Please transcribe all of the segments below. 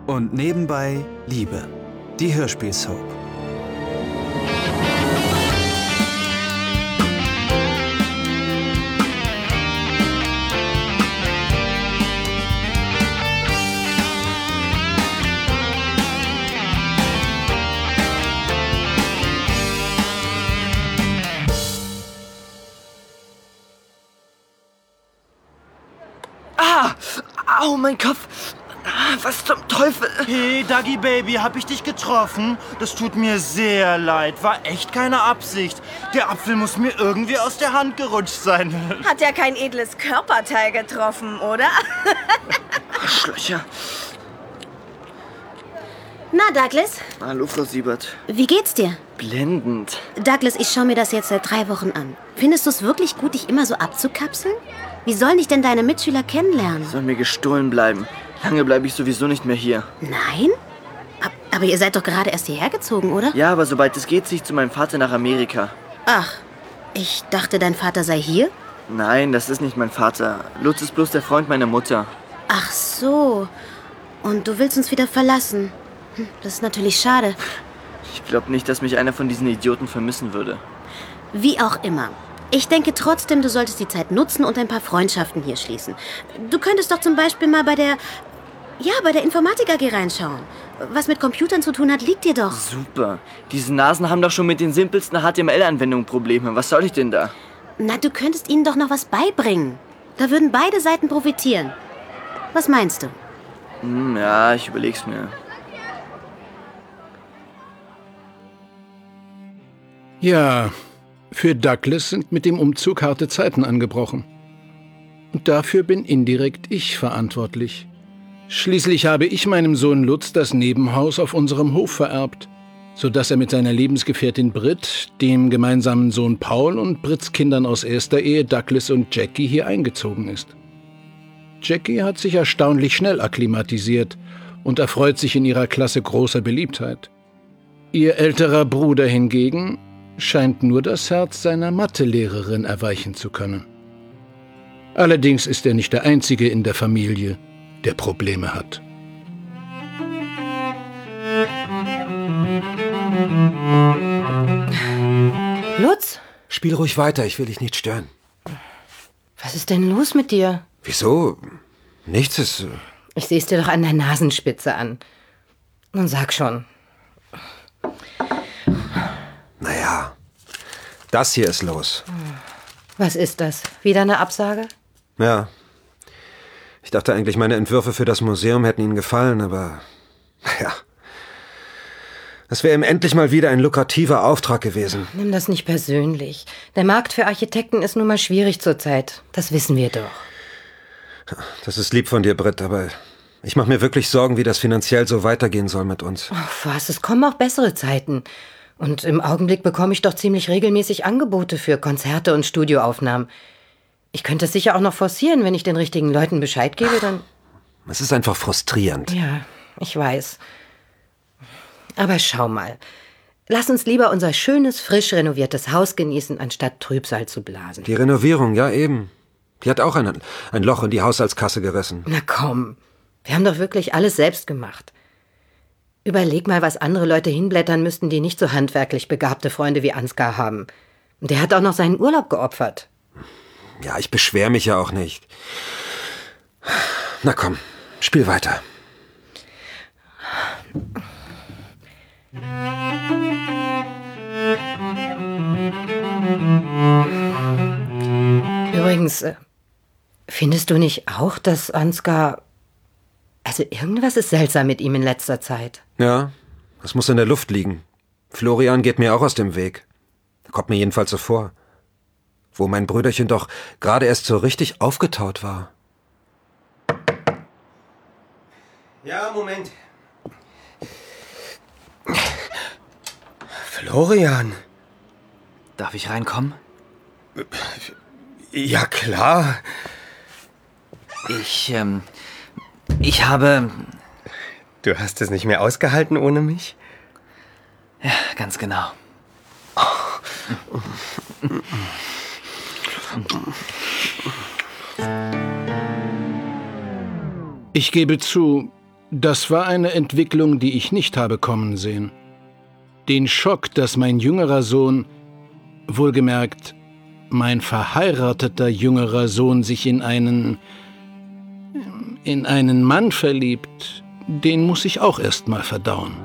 und nebenbei Liebe. Die Hörspielsoap. Au, mein Kopf! Was zum Teufel? Hey, Dagi Baby, hab ich dich getroffen? Das tut mir sehr leid. War echt keine Absicht. Der Apfel muss mir irgendwie aus der Hand gerutscht sein. Hat ja kein edles Körperteil getroffen, oder? Arschlöcher. Na, Douglas? Hallo, Frau Siebert. Wie geht's dir? Blendend. Douglas, ich schaue mir das jetzt seit 3 Wochen an. Findest du es wirklich gut, dich immer so abzukapseln? Wie sollen dich denn deine Mitschüler kennenlernen? Soll mir gestohlen bleiben. Lange bleibe ich sowieso nicht mehr hier. Nein? Aber ihr seid doch gerade erst hierher gezogen, oder? Ja, aber sobald es geht, ziehe ich zu meinem Vater nach Amerika. Ach, ich dachte, dein Vater sei hier? Nein, das ist nicht mein Vater. Lutz ist bloß der Freund meiner Mutter. Ach so. Und du willst uns wieder verlassen. Das ist natürlich schade. Ich glaube nicht, dass mich einer von diesen Idioten vermissen würde. Wie auch immer. Ich denke trotzdem, du solltest die Zeit nutzen und ein paar Freundschaften hier schließen. Du könntest doch zum Beispiel mal bei der Informatik AG reinschauen. Was mit Computern zu tun hat, liegt dir doch. Super. Diese Nasen haben doch schon mit den simpelsten HTML-Anwendungen Probleme. Was soll ich denn da? Na, du könntest ihnen doch noch was beibringen. Da würden beide Seiten profitieren. Was meinst du? Ja, ich überleg's mir. Ja, für Douglas sind mit dem Umzug harte Zeiten angebrochen. Und dafür bin indirekt ich verantwortlich. Schließlich habe ich meinem Sohn Lutz das Nebenhaus auf unserem Hof vererbt, sodass er mit seiner Lebensgefährtin Britt, dem gemeinsamen Sohn Paul und Britts Kindern aus erster Ehe Douglas und Jackie hier eingezogen ist. Jackie hat sich erstaunlich schnell akklimatisiert und erfreut sich in ihrer Klasse großer Beliebtheit. Ihr älterer Bruder hingegen scheint nur das Herz seiner Mathelehrerin erweichen zu können. Allerdings ist er nicht der Einzige in der Familie, der Probleme hat. Lutz? Spiel ruhig weiter, ich will dich nicht stören. Was ist denn los mit dir? Wieso? Nichts ist... Ich seh's dir doch an der Nasenspitze an. Nun sag schon. Naja, das hier ist los. Was ist das? Wieder eine Absage? Ja. Ich dachte eigentlich, meine Entwürfe für das Museum hätten Ihnen gefallen, aber... Naja. Das wäre ihm endlich mal wieder ein lukrativer Auftrag gewesen. Nimm das nicht persönlich. Der Markt für Architekten ist nun mal schwierig zurzeit. Das wissen wir doch. Das ist lieb von dir, Britt, aber ich mache mir wirklich Sorgen, wie das finanziell so weitergehen soll mit uns. Ach was, es kommen auch bessere Zeiten. Und im Augenblick bekomme ich doch ziemlich regelmäßig Angebote für Konzerte und Studioaufnahmen. Ich könnte es sicher auch noch forcieren, wenn ich den richtigen Leuten Bescheid gebe, dann... Es ist einfach frustrierend. Ja, ich weiß. Aber schau mal. Lass uns lieber unser schönes, frisch renoviertes Haus genießen, anstatt Trübsal zu blasen. Die Renovierung, ja eben. Die hat auch ein Loch in die Haushaltskasse gerissen. Na komm, wir haben doch wirklich alles selbst gemacht. Überleg mal, was andere Leute hinblättern müssten, die nicht so handwerklich begabte Freunde wie Ansgar haben. Und der hat auch noch seinen Urlaub geopfert. Ja, ich beschwere mich ja auch nicht. Na komm, spiel weiter. Übrigens, findest du nicht auch, dass Ansgar... Also irgendwas ist seltsam mit ihm in letzter Zeit. Ja, das muss in der Luft liegen. Florian geht mir auch aus dem Weg. Kommt mir jedenfalls so vor. Wo mein Brüderchen doch gerade erst so richtig aufgetaut war. Ja, Moment. Florian. Darf ich reinkommen? Ja, klar. Ich habe... Du hast es nicht mehr ausgehalten ohne mich? Ja, ganz genau. Ich gebe zu, Das war eine Entwicklung, die ich nicht habe kommen sehen. Den Schock, dass mein jüngerer Sohn, wohlgemerkt, mein verheirateter jüngerer Sohn sich in einen Mann verliebt, den muss ich auch erst mal verdauen.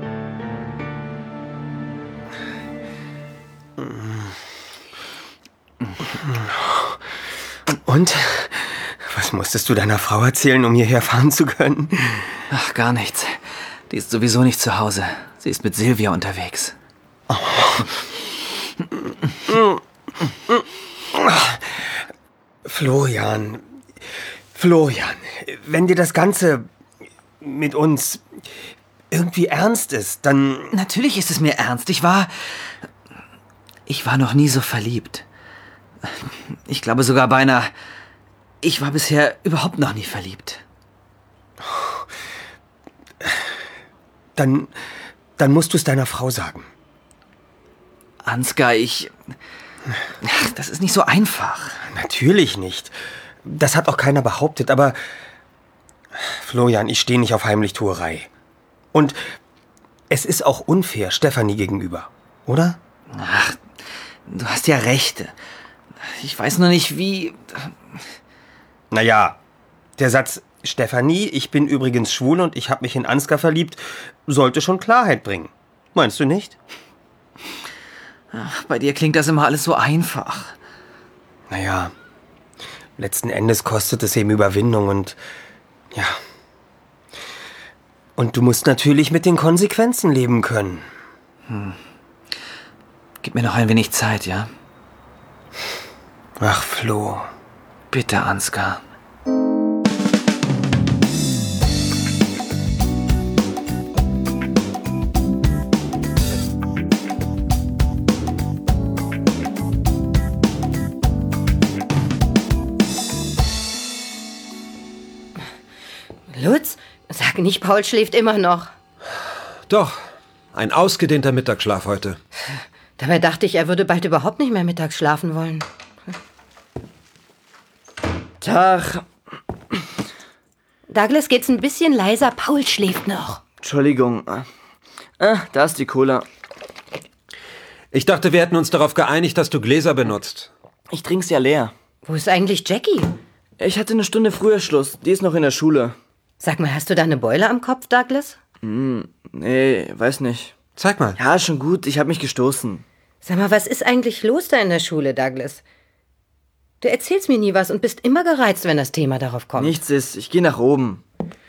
Und? Was musstest du deiner Frau erzählen, um hierher fahren zu können? Ach, gar nichts. Die ist sowieso nicht zu Hause. Sie ist mit Silvia unterwegs. Florian, wenn dir das Ganze mit uns irgendwie ernst ist, dann... Natürlich ist es mir ernst. Ich war noch nie so verliebt. Ich glaube sogar beinahe, ich war bisher überhaupt noch nie verliebt. Dann musst du es deiner Frau sagen. Ansgar, das ist nicht so einfach. Natürlich nicht. Das hat auch keiner behauptet, aber... Florian, ich stehe nicht auf Heimlichtuerei. Und es ist auch unfair Stefanie gegenüber, oder? Ach, du hast ja recht. Ich weiß nur nicht, wie... Naja, der Satz, Stefanie, ich bin übrigens schwul und ich habe mich in Ansgar verliebt, sollte schon Klarheit bringen. Meinst du nicht? Ach, bei dir klingt das immer alles so einfach. Naja, letzten Endes kostet es eben Überwindung und... ja. Und du musst natürlich mit den Konsequenzen leben können. Gib mir noch ein wenig Zeit, ja? Ach, Flo. Bitte, Ansgar. Lutz, sag nicht, Paul schläft immer noch. Doch, ein ausgedehnter Mittagsschlaf heute. Dabei dachte ich, er würde bald überhaupt nicht mehr mittags schlafen wollen. Tag. Douglas, geht's ein bisschen leiser? Paul schläft noch. Entschuldigung. Da ist die Cola. Ich dachte, wir hätten uns darauf geeinigt, dass du Gläser benutzt. Ich trink's ja leer. Wo ist eigentlich Jackie? Ich hatte eine Stunde früher Schluss. Die ist noch in der Schule. Sag mal, hast du da eine Beule am Kopf, Douglas? Nee, weiß nicht. Zeig mal. Ja, schon gut. Ich habe mich gestoßen. Sag mal, was ist eigentlich los da in der Schule, Douglas? Du erzählst mir nie was und bist immer gereizt, wenn das Thema darauf kommt. Nichts ist. Ich gehe nach oben.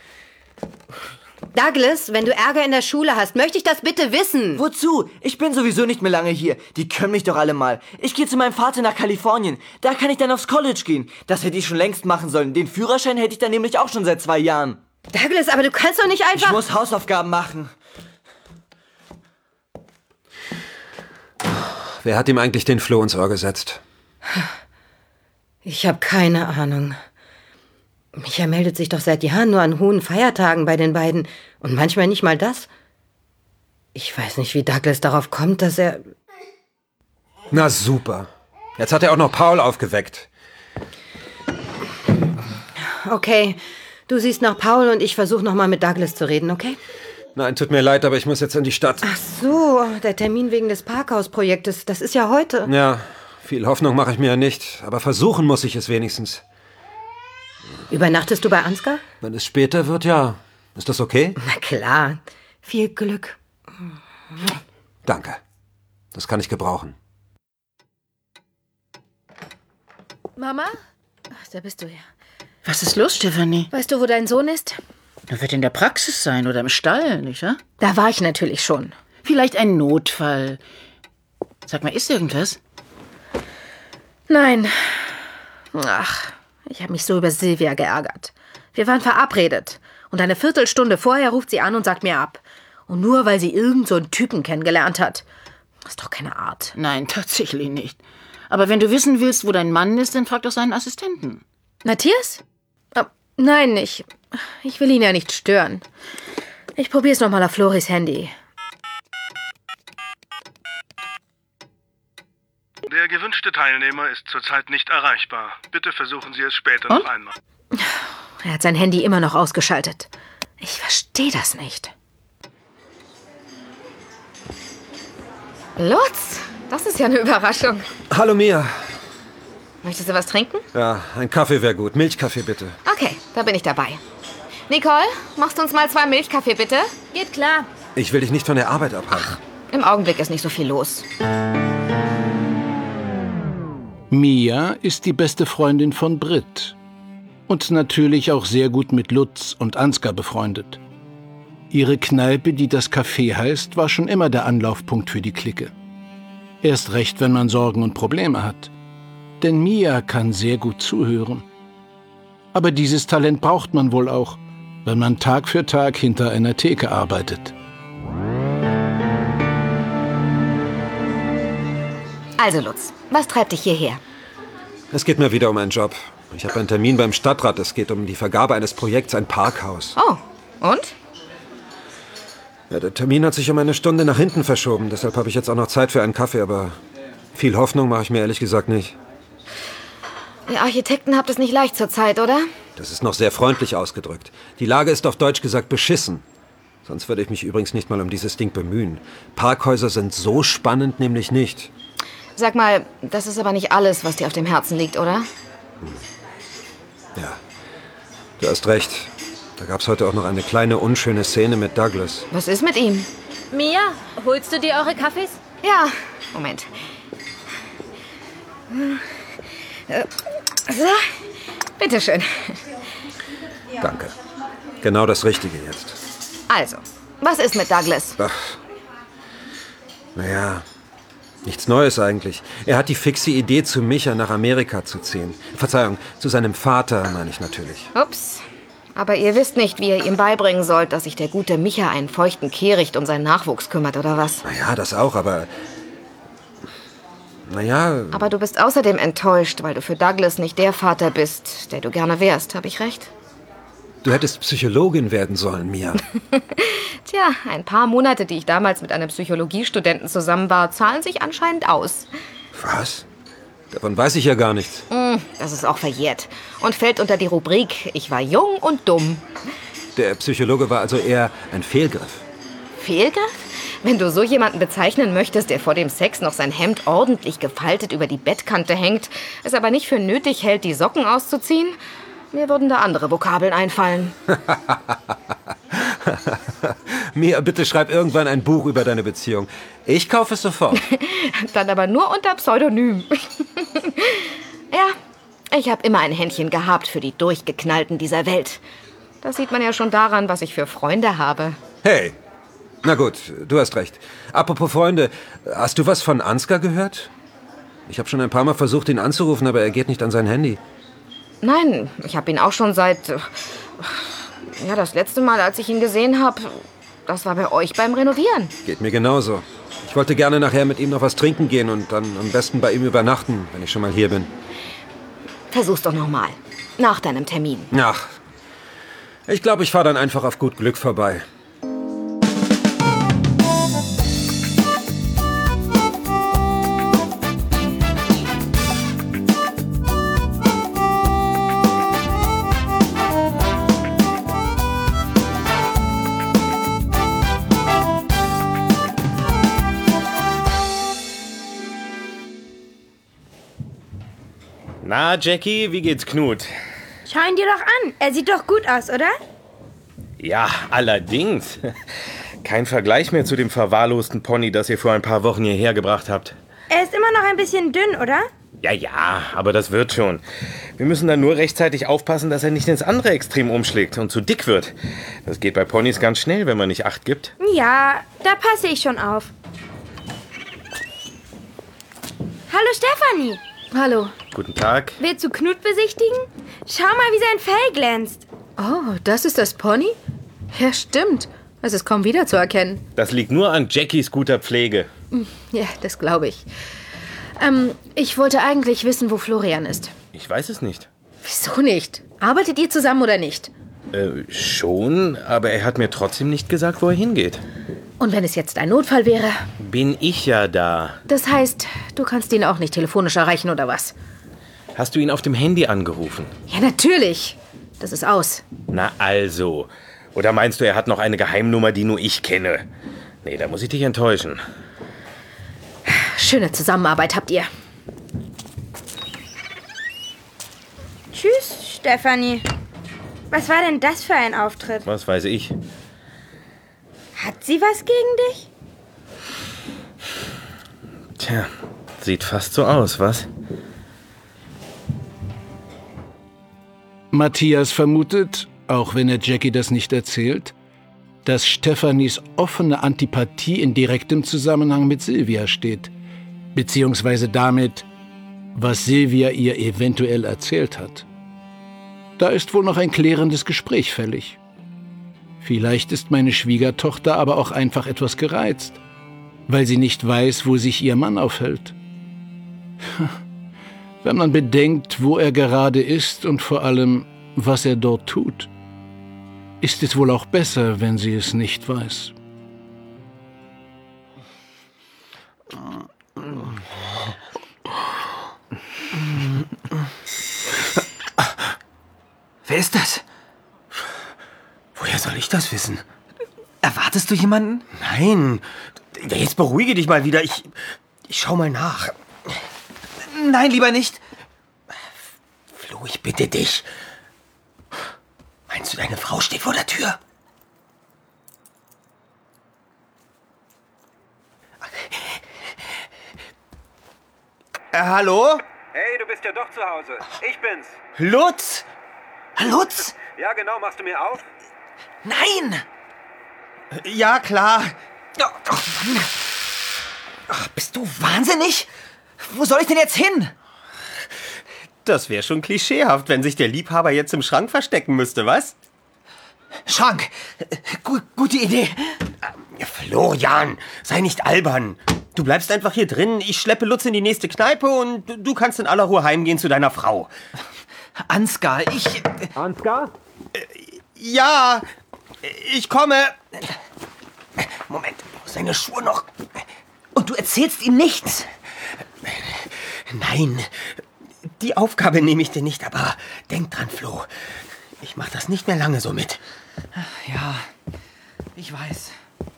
Douglas, wenn du Ärger in der Schule hast, möchte ich das bitte wissen. Wozu? Ich bin sowieso nicht mehr lange hier. Die können mich doch alle mal. Ich gehe zu meinem Vater nach Kalifornien. Da kann ich dann aufs College gehen. Das hätte ich schon längst machen sollen. Den Führerschein hätte ich dann nämlich auch schon seit 2 Jahren. Douglas, aber du kannst doch nicht einfach... Ich muss Hausaufgaben machen. Wer hat ihm eigentlich den Floh ins Ohr gesetzt? Ich habe keine Ahnung. Micha meldet sich doch seit Jahren nur an hohen Feiertagen bei den beiden. Und manchmal nicht mal das. Ich weiß nicht, wie Douglas darauf kommt, dass er... Na super. Jetzt hat er auch noch Paul aufgeweckt. Okay, du siehst nach Paul und ich versuche nochmal mit Douglas zu reden, okay? Nein, tut mir leid, aber ich muss jetzt in die Stadt. Ach so, der Termin wegen des Parkhausprojektes, das ist ja heute. Ja, viel Hoffnung mache ich mir ja nicht, aber versuchen muss ich es wenigstens. Übernachtest du bei Ansgar? Wenn es später wird, ja. Ist das okay? Na klar, viel Glück. Danke. Das kann ich gebrauchen. Mama? Ach, da bist du ja. Was ist los, Stefanie? Weißt du, wo dein Sohn ist? Er wird in der Praxis sein oder im Stall, nicht wahr? Da war ich natürlich schon. Vielleicht ein Notfall. Sag mal, ist irgendwas? Nein. Ach, ich habe mich so über Silvia geärgert. Wir waren verabredet. Und eine Viertelstunde vorher ruft sie an und sagt mir ab. Und nur, weil sie irgend so einen Typen kennengelernt hat. Das ist doch keine Art. Nein, tatsächlich nicht. Aber wenn du wissen willst, wo dein Mann ist, dann frag doch seinen Assistenten. Matthias? Nein, nicht. Ich will ihn ja nicht stören. Ich probier's nochmal auf Floris Handy. Der gewünschte Teilnehmer ist zurzeit nicht erreichbar. Bitte versuchen Sie es später noch einmal. Er hat sein Handy immer noch ausgeschaltet. Ich verstehe das nicht. Lutz, das ist ja eine Überraschung. Hallo Mia. Möchtest du was trinken? Ja, ein Kaffee wäre gut. Milchkaffee bitte. Okay, da bin ich dabei. Nicole, machst du uns mal 2 Milchkaffee bitte? Geht klar. Ich will dich nicht von der Arbeit abhalten. Im Augenblick ist nicht so viel los. Mia ist die beste Freundin von Britt. Und natürlich auch sehr gut mit Lutz und Ansgar befreundet. Ihre Kneipe, die das Café heißt, war schon immer der Anlaufpunkt für die Clique. Erst recht, wenn man Sorgen und Probleme hat. Denn Mia kann sehr gut zuhören. Aber dieses Talent braucht man wohl auch, wenn man Tag für Tag hinter einer Theke arbeitet. Also Lutz, was treibt dich hierher? Es geht mir wieder um einen Job. Ich habe einen Termin beim Stadtrat. Es geht um die Vergabe eines Projekts, ein Parkhaus. Oh, und? Ja, der Termin hat sich um eine Stunde nach hinten verschoben. Deshalb habe ich jetzt auch noch Zeit für einen Kaffee. Aber viel Hoffnung mache ich mir ehrlich gesagt nicht. Ihr Architekten habt es nicht leicht zur Zeit, oder? Das ist noch sehr freundlich ausgedrückt. Die Lage ist auf Deutsch gesagt beschissen. Sonst würde ich mich übrigens nicht mal um dieses Ding bemühen. Parkhäuser sind so spannend nämlich nicht. Sag mal, das ist aber nicht alles, was dir auf dem Herzen liegt, oder? Ja, du hast recht. Da gab es heute auch noch eine kleine unschöne Szene mit Douglas. Was ist mit ihm? Mia, holst du dir eure Kaffees? Ja, Moment. So, bitteschön. Danke. Genau das Richtige jetzt. Also, was ist mit Douglas? Ach, naja, nichts Neues eigentlich. Er hat die fixe Idee, zu Micha nach Amerika zu ziehen. Verzeihung, zu seinem Vater, meine ich natürlich. Ups. Aber ihr wisst nicht, wie ihr ihm beibringen sollt, dass sich der gute Micha einen feuchten Kehricht um seinen Nachwuchs kümmert, oder was? Naja, das auch, aber... Naja... Aber du bist außerdem enttäuscht, weil du für Douglas nicht der Vater bist, der du gerne wärst. Hab ich recht? Du hättest Psychologin werden sollen, Mia. Tja, ein paar Monate, die ich damals mit einem Psychologiestudenten zusammen war, zahlen sich anscheinend aus. Was? Davon weiß ich ja gar nichts. Das ist auch verjährt und fällt unter die Rubrik Ich war jung und dumm. Der Psychologe war also eher ein Fehlgriff. Fehlgriff? Wenn du so jemanden bezeichnen möchtest, der vor dem Sex noch sein Hemd ordentlich gefaltet über die Bettkante hängt, es aber nicht für nötig hält, die Socken auszuziehen, mir würden da andere Vokabeln einfallen. Mia, bitte schreib irgendwann ein Buch über deine Beziehung. Ich kaufe es sofort. Dann aber nur unter Pseudonym. Ja, ich habe immer ein Händchen gehabt für die Durchgeknallten dieser Welt. Das sieht man ja schon daran, was ich für Freunde habe. Hey, na gut, du hast recht. Apropos Freunde, hast du was von Ansgar gehört? Ich habe schon ein paar Mal versucht, ihn anzurufen, aber er geht nicht an sein Handy. Nein, ich habe ihn auch schon seit... Ja, das letzte Mal, als ich ihn gesehen habe, das war bei euch beim Renovieren. Geht mir genauso. Ich wollte gerne nachher mit ihm noch was trinken gehen und dann am besten bei ihm übernachten, wenn ich schon mal hier bin. Versuch's doch noch mal. Nach deinem Termin. Ach, ich glaube, ich fahre dann einfach auf gut Glück vorbei. Na, Jackie, wie geht's Knut? Schau ihn dir doch an. Er sieht doch gut aus, oder? Ja, allerdings. Kein Vergleich mehr zu dem verwahrlosten Pony, das ihr vor ein paar Wochen hierher gebracht habt. Er ist immer noch ein bisschen dünn, oder? Ja, aber das wird schon. Wir müssen dann nur rechtzeitig aufpassen, dass er nicht ins andere Extrem umschlägt und zu dick wird. Das geht bei Ponys ganz schnell, wenn man nicht Acht gibt. Ja, da passe ich schon auf. Hallo Stefanie. Hallo. Guten Tag. Willst du Knut besichtigen? Schau mal, wie sein Fell glänzt. Oh, das ist das Pony? Ja, stimmt. Es ist kaum wiederzuerkennen. Das liegt nur an Jackies guter Pflege. Ja, das glaube ich. Ich wollte eigentlich wissen, wo Florian ist. Ich weiß es nicht. Wieso nicht? Arbeitet ihr zusammen oder nicht? Schon, aber er hat mir trotzdem nicht gesagt, wo er hingeht. Und wenn es jetzt ein Notfall wäre? Bin ich ja da. Das heißt, du kannst ihn auch nicht telefonisch erreichen, oder was? Hast du ihn auf dem Handy angerufen? Ja, natürlich. Das ist aus. Na also. Oder meinst du, er hat noch eine Geheimnummer, die nur ich kenne? Nee, da muss ich dich enttäuschen. Schöne Zusammenarbeit habt ihr. Tschüss, Stefanie. Was war denn das für ein Auftritt? Was weiß ich. Hat sie was gegen dich? Tja, sieht fast so aus, was? Matthias vermutet, auch wenn er Jackie das nicht erzählt, dass Stephanies offene Antipathie in direktem Zusammenhang mit Silvia steht, beziehungsweise damit, was Silvia ihr eventuell erzählt hat. Da ist wohl noch ein klärendes Gespräch fällig. Vielleicht ist meine Schwiegertochter aber auch einfach etwas gereizt, weil sie nicht weiß, wo sich ihr Mann aufhält. Wenn man bedenkt, wo er gerade ist und vor allem, was er dort tut, ist es wohl auch besser, wenn sie es nicht weiß. Wer ist das? Woher soll ich das wissen? Erwartest du jemanden? Nein. Jetzt beruhige dich mal wieder. Ich schau mal nach. Nein, lieber nicht. Flo, ich bitte dich. Meinst du, deine Frau steht vor der Tür? Hallo? Hey, du bist ja doch zu Hause. Ich bin's. Lutz? Lutz? Ja, genau. Machst du mir auf? Nein! Ja, klar. Oh, Mann. Ach, bist du wahnsinnig? Wo soll ich denn jetzt hin? Das wäre schon klischeehaft, wenn sich der Liebhaber jetzt im Schrank verstecken müsste, was? Schrank. Gute Idee. Florian, sei nicht albern. Du bleibst einfach hier drin, ich schleppe Lutz in die nächste Kneipe und du kannst in aller Ruhe heimgehen zu deiner Frau. Ansgar, Ansgar? Ja, ich komme. Moment, seine Schuhe noch. Und du erzählst ihm nichts? Nein, die Aufgabe nehme ich dir nicht, aber denk dran, Flo. Ich mach das nicht mehr lange so mit. Ja, ich weiß.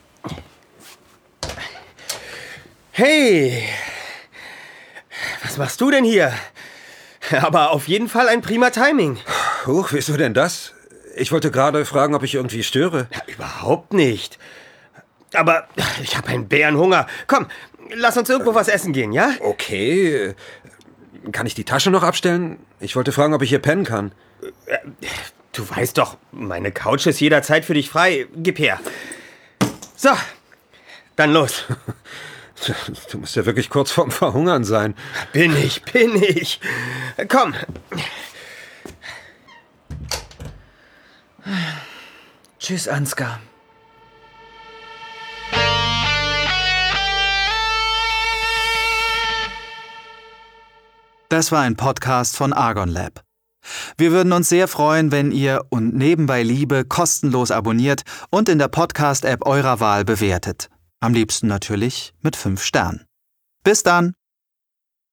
Hey, was machst du denn hier? Aber auf jeden Fall ein prima Timing. Huch, wieso denn das? Ich wollte gerade fragen, ob ich irgendwie störe. Ja, überhaupt nicht. Aber ich habe einen Bärenhunger. Komm, lass uns irgendwo was essen gehen, ja? Okay. Kann ich die Tasche noch abstellen? Ich wollte fragen, ob ich hier pennen kann. Du weißt doch, meine Couch ist jederzeit für dich frei. Gib her. So, dann los. Du musst ja wirklich kurz vorm Verhungern sein. Bin ich. Komm. Tschüss, Ansgar. Das war ein Podcast von Argon Lab. Wir würden uns sehr freuen, wenn ihr und Nebenbei Liebe kostenlos abonniert und in der Podcast-App eurer Wahl bewertet. Am liebsten natürlich mit 5 Sternen. Bis dann!